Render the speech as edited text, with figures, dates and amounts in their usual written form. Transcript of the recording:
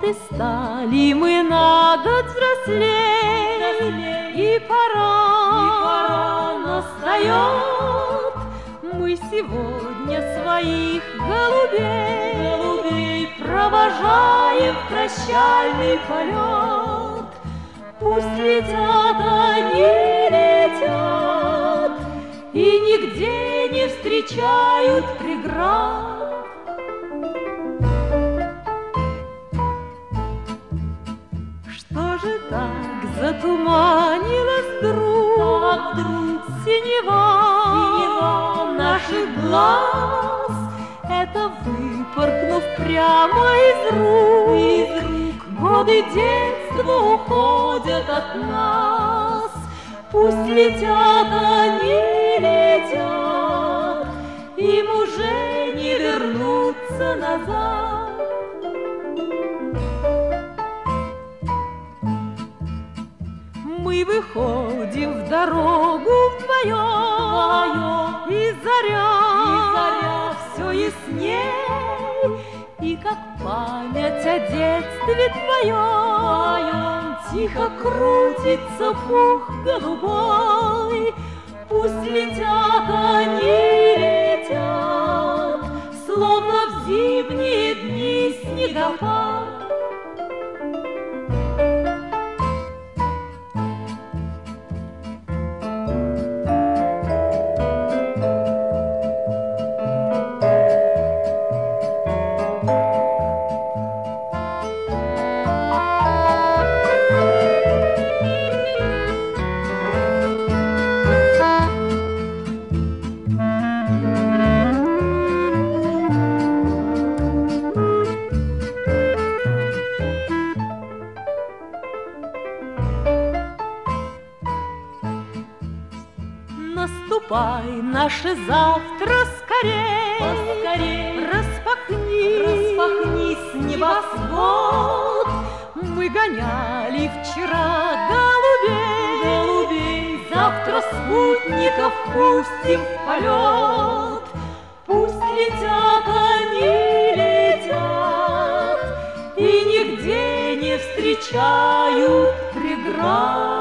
И стали мы на год взрослей, и пора настает. Мы сегодня своих голубей провожаем в прощальный полет. Пусть летят они, летят, и нигде не встречают преград. Что же так затуманилось вдруг синева наших глаз? Это выпорхнув прямо из рук, годы детства уходят от нас. Пусть летят они, летят, им уже не вернуться назад. Мы выходим в дорогу вдвоем, и заря все ясней, и как память о детстве твоем тихо крутится пух голубой. Пусть летят они, летят, словно в зимние дни снегопад. Наступай наше завтра скорей, распахнись небосвод. Мы гоняли вчера голубей, завтра спутников пустим в полет. Пусть летят они, летят, и нигде не встречают преград.